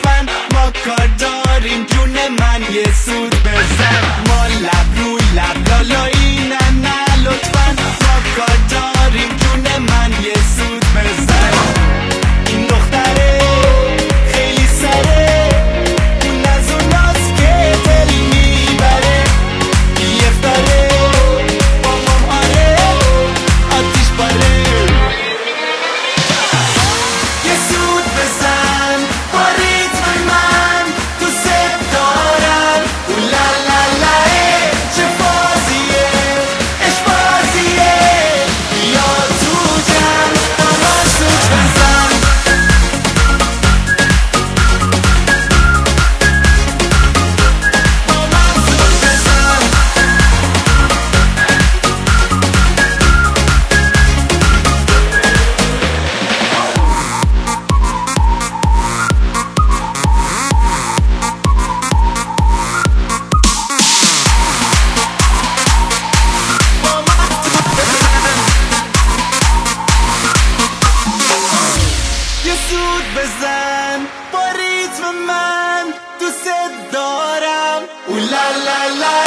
لطفا ما کار داریم جون من یه سود بزن ما لب روی لب لالایی نه نه لطفا ما کار داریم جون من یه سود بزن این دختره خیلی سره اون از اوناست که دل میبره بیفتاره بابام آره آتیش باره یه سود بزن با ریتم من دوست دارم اولالالا چه بازیه عشق بازیه یا تو جمع با من سود بزن با من سود بزن یه سود بزن با ریتم من دوست دارم اولالالا